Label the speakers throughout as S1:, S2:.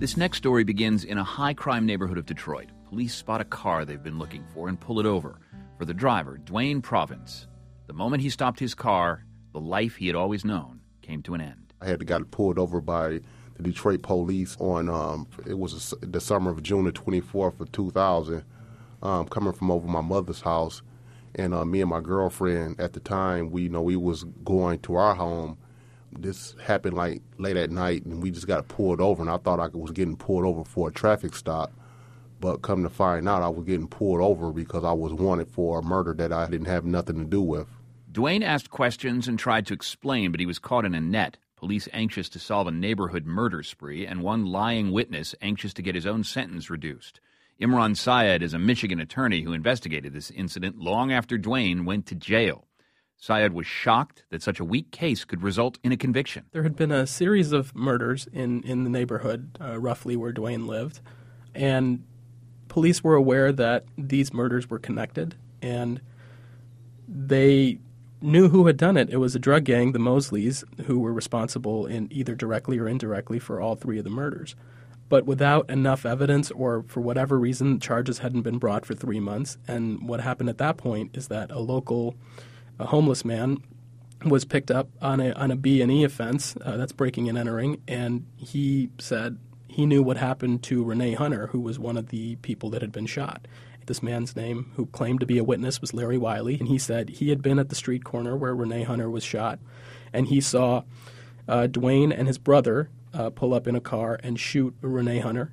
S1: This next story begins in a high-crime neighborhood of Detroit. Police spot a car they've been looking for and pull it over. For the driver, Dwayne Province, the moment he stopped his car, the life he had always known came to an end.
S2: I had got pulled over by the Detroit police on, the summer of June the 24th of 2000, coming from over my mother's house. And me and my girlfriend at the time, we was going to our home. This happened like late at night, and we just got pulled over, and I thought I was getting pulled over for a traffic stop. But come to find out, I was getting pulled over because I was wanted for a murder that I didn't have nothing to do with.
S1: Dwayne asked questions and tried to explain, but he was caught in a net. Police anxious to solve a neighborhood murder spree, and one lying witness anxious to get his own sentence reduced. Imran Syed is a Michigan attorney who investigated this incident long after Dwayne went to jail. Syed was shocked that such a weak case could result in a conviction.
S3: There had been a series of murders in the neighborhood, roughly where Dwayne lived, and police were aware that these murders were connected, and they knew who had done it. It was a drug gang, the Mosleys, who were responsible in either directly or indirectly for all three of the murders. But without enough evidence, or for whatever reason, charges hadn't been brought for 3 months. And what happened at that point is that a homeless man was picked up on a B&E offense, that's breaking and entering, and he said he knew what happened to Renee Hunter, who was one of the people that had been shot. This man's name, who claimed to be a witness, was Larry Wiley, and he said he had been at the street corner where Renee Hunter was shot, and he saw Dwayne and his brother pull up in a car and shoot Renee Hunter,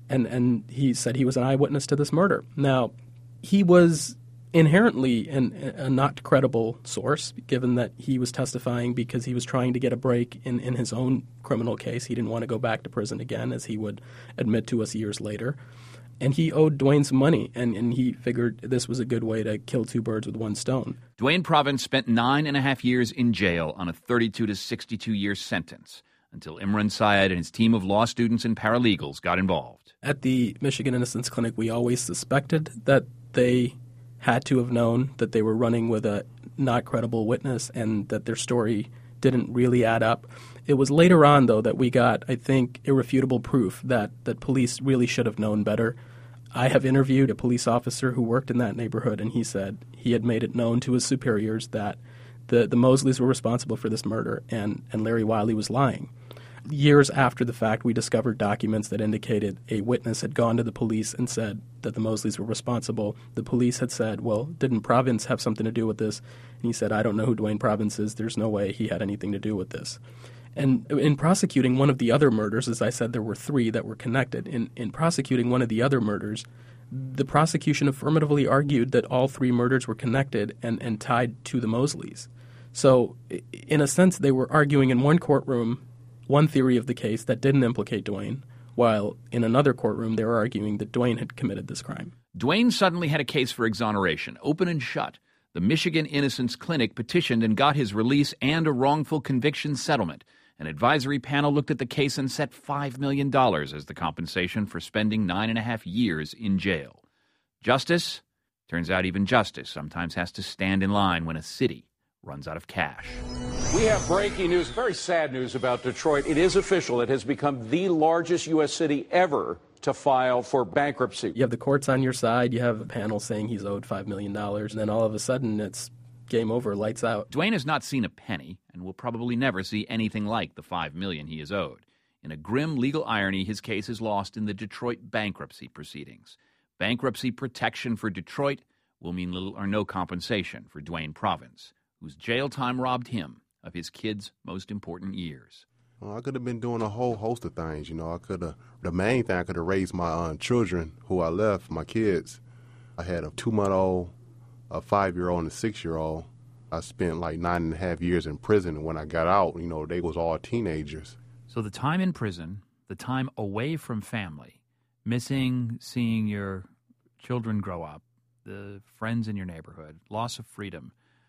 S3: and he said he was an eyewitness to this murder. Now, he was inherently a not credible source, given that he was testifying because he was trying to get a break in his own criminal case. He didn't want to go back to prison again, as he would admit to us years later. And he owed Dwayne some money, and he figured this was a good way to kill two birds with one stone.
S1: Dwayne Province spent 9.5 years in jail on a 32 to 62-year sentence until Imran Syed and his team of law students and paralegals got involved.
S3: At the Michigan Innocence Clinic, we always suspected that they had to have known that they were running with a not credible witness and that their story didn't really add up. It was later on, though, that we got, I think, irrefutable proof that police really should have known better. I have interviewed a police officer who worked in that neighborhood, and he said he had made it known to his superiors that the Mosleys were responsible for this murder, and Larry Wiley was lying. Years after the fact, we discovered documents that indicated a witness had gone to the police and said that the Mosleys were responsible. The police had said, well, didn't Province have something to do with this? And he said, I don't know who Dwayne Province is. There's no way he had anything to do with this. And in prosecuting one of the other murders, as I said, there were three that were connected. In prosecuting one of the other murders, the prosecution affirmatively argued that all three murders were connected and tied to the Mosleys. So, in a sense, they were arguing in one courtroom one theory of the case that didn't implicate Dwayne, while in another courtroom they were arguing that Dwayne had committed this crime.
S1: Dwayne suddenly had a case for exoneration, open and shut. The Michigan Innocence Clinic petitioned and got his release and a wrongful conviction settlement. An advisory panel looked at the case and set $5 million as the compensation for spending 9.5 years in jail. Justice? Turns out even justice sometimes has to stand in line when a city runs out of cash.
S4: We have breaking news, very sad news about Detroit. It is official. It has become the largest U.S. city ever to file for bankruptcy.
S3: You have the courts on your side. You have a panel saying he's owed $5 million. And then all of a sudden, it's game over, lights out.
S1: Dwayne has not seen a penny and will probably never see anything like the $5 million he is owed. In a grim legal irony, his case is lost in the Detroit bankruptcy proceedings. Bankruptcy protection for Detroit will mean little or no compensation for Dwayne Province, whose jail time robbed him of his kids' most important years.
S2: Well, I could have been doing a whole host of things. The main thing, I could have raised my children who I left, my kids. I had a 2-month-old, a 5-year-old, and a 6-year-old. I spent like 9.5 years in prison, and when I got out, they was all teenagers.
S1: So the time in prison, the time away from family, missing seeing your children grow up, the friends in your neighborhood, loss of freedom,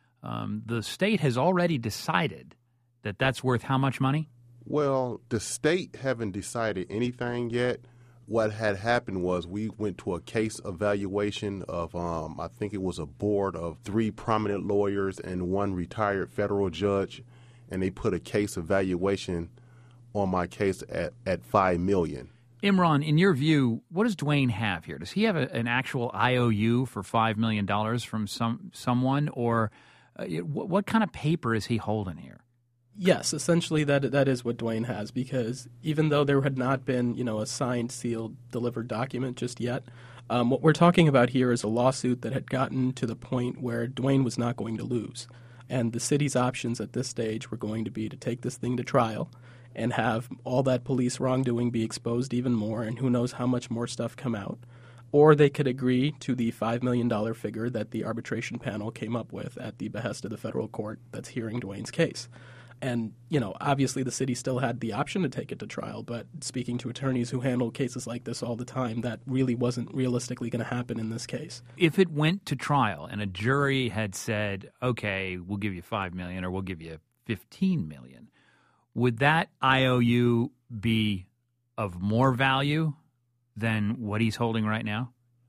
S1: the state has already decided that that's worth how much money?
S2: Well, the state haven't decided anything yet. What had happened was we went to a case evaluation of, I think it was a board of 3 prominent lawyers and 1 retired federal judge, and they put a case evaluation on my case at $5 million.
S1: Imran, in your view, what does Dwayne have here? Does he have an actual IOU for $5 million from someone, or what kind of paper is he holding here?
S3: Yes, essentially that is what Dwayne has, because even though there had not been, a signed, sealed, delivered document just yet, what we're talking about here is a lawsuit that had gotten to the point where Dwayne was not going to lose. And the city's options at this stage were going to be to take this thing to trial and have all that police wrongdoing be exposed even more, and who knows how much more stuff come out. Or they could agree to the $5 million figure that the arbitration panel came up with at the behest of the federal court that's hearing Dwayne's case. And, obviously the city still had the option to take it to trial, but speaking to attorneys who handle cases like this all the time, that really wasn't realistically going to happen in this case.
S1: If it went to trial and a jury had said, okay, we'll give you $5 million or we'll give you $15 million, would that IOU be of more value than what he's holding right now?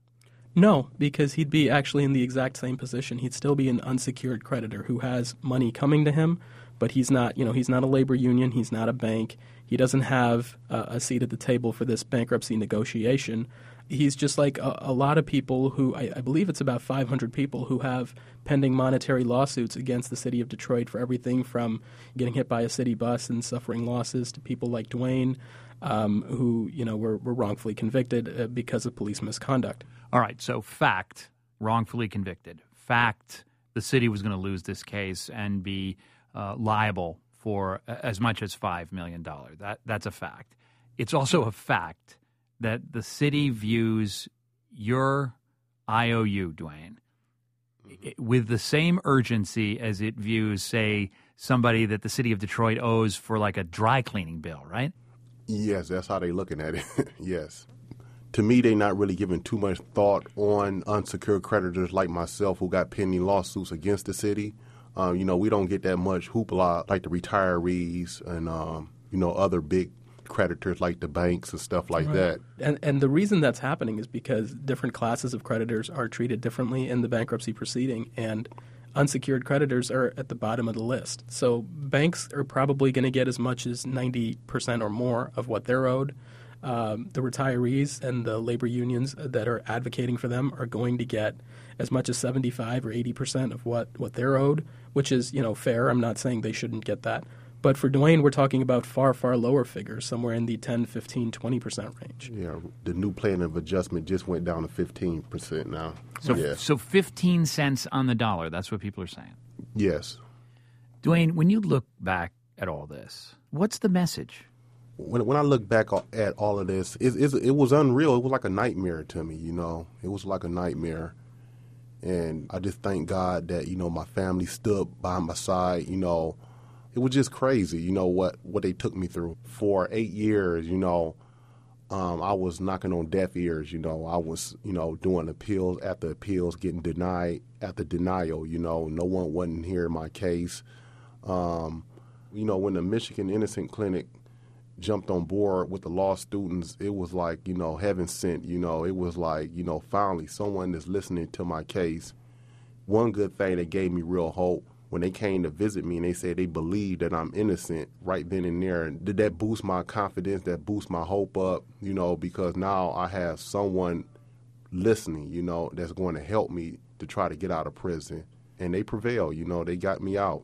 S3: No, because he'd be actually in the exact same position. He'd still be an unsecured creditor who has money coming to him, but he's not, he's not a labor union, he's not a bank, he doesn't have a seat at the table for this bankruptcy negotiation. He's just like a lot of people who, I believe it's about 500 people who have pending monetary lawsuits against the city of Detroit for everything from getting hit by a city bus and suffering losses to people like Dwayne who, were wrongfully convicted because of police misconduct.
S1: All right, so fact, wrongfully convicted. Fact, the city was going to lose this case and be liable for as much as $5 million. That's a fact. It's also a fact that the city views your IOU, Dwayne, with the same urgency as it views, say, somebody that the city of Detroit owes for like a dry cleaning bill, right?
S2: Yes, that's how they're looking at it. Yes. To me, they're not really giving too much thought on unsecured creditors like myself who got pending lawsuits against the city. We don't get that much hoopla like the retirees and, other big creditors like the banks and stuff like that.
S3: And the reason that's happening is because different classes of creditors are treated differently in the bankruptcy proceeding, and unsecured creditors are at the bottom of the list. So banks are probably going to get as much as 90% or more of what they're owed. The retirees and the labor unions that are advocating for them are going to get as much as 75 or 80% of what they're owed, which is, fair. I'm not saying they shouldn't get that. But for Dwayne, we're talking about far, far lower figures, somewhere in the 10, 15, 20% range.
S2: Yeah, the new plan of adjustment just went down to 15% now.
S1: So 15 cents on the dollar, that's what people are saying?
S2: Yes.
S1: Dwayne, when you look back at all this, what's the message?
S2: When I look back at all of this, it was unreal. It was like a nightmare to me, It was like a nightmare. And I just thank God that, my family stood by my side, It was just crazy, what they took me through. For 8 years, I was knocking on deaf ears, I was, doing appeals after appeals, getting denied after denial, no one wasn't hearing my case. When the Michigan Innocent Clinic jumped on board with the law students, it was like, heaven sent, it was like, finally someone is listening to my case. One good thing that gave me real hope, when they came to visit me and they said they believe that I'm innocent right then and there, and did that boost my confidence, that boost my hope up, because now I have someone listening, that's going to help me to try to get out of prison. And they prevailed, they got me out,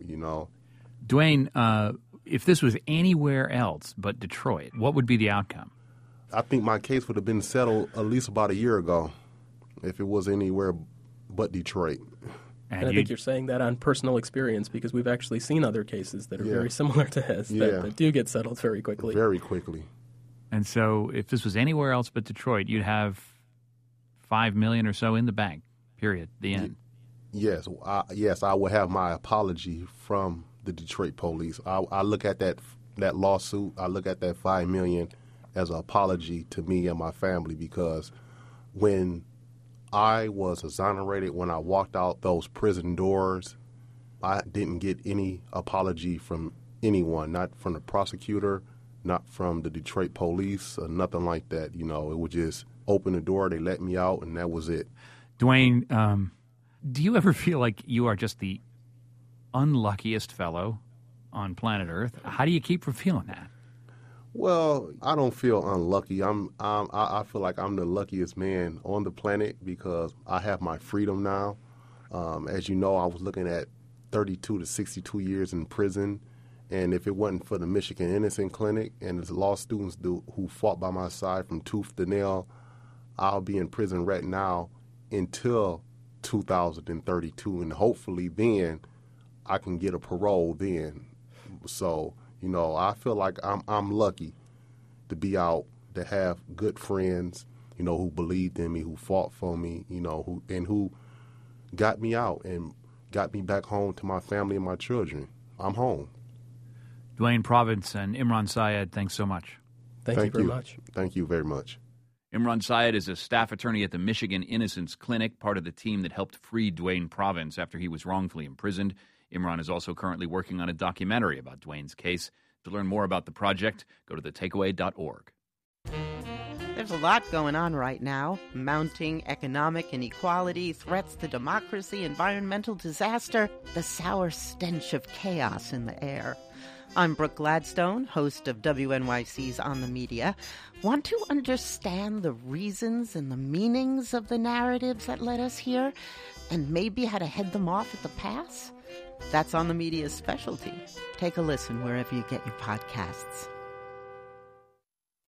S1: Dwayne, if this was anywhere else but Detroit, what would be the outcome?
S2: I think my case would have been settled at least about a year ago if it was anywhere but Detroit.
S3: And I think you're saying that on personal experience, because we've actually seen other cases that are very similar to his that do get settled very quickly.
S2: Very quickly.
S1: And so if this was anywhere else but Detroit, you'd have $5 million or so in the bank, period, the end.
S2: Yes, I would have my apology from the Detroit police. I look at that lawsuit, I look at that $5 million as an apology to me and my family, because when I was exonerated, when I walked out those prison doors, I didn't get any apology from anyone, not from the prosecutor, not from the Detroit police, or nothing like that. It would just open the door, they let me out, and that was it.
S1: Dwayne, do you ever feel like you are just the unluckiest fellow on planet Earth? How do you keep from feeling that?
S2: Well, I don't feel unlucky. I feel like I'm the luckiest man on the planet because I have my freedom now. As you know, I was looking at 32 to 62 years in prison, and if it wasn't for the Michigan Innocence Clinic and the law students who fought by my side from tooth to nail, I'll be in prison right now until 2032, and hopefully then I can get a parole then. So, I feel like I'm lucky to be out, to have good friends, who believed in me, who fought for me, who got me out and got me back home to my family and my children. I'm home.
S1: Duane Provence and Imran Syed, thanks so much.
S3: Thank you very much.
S2: Thank you very much.
S1: Imran Syed is a staff attorney at the Michigan Innocence Clinic, part of the team that helped free Duane Provence after he was wrongfully imprisoned. Imran is also currently working on a documentary about Duane's case. To learn more about the project, go to thetakeaway.org.
S5: There's a lot going on right now. Mounting economic inequality, threats to democracy, environmental disaster, the sour stench of chaos in the air. I'm Brooke Gladstone, host of WNYC's On the Media. Want to understand the reasons and the meanings of the narratives that led us here, and maybe how to head them off at the pass? That's On the Media's specialty. Take a listen wherever you get your podcasts.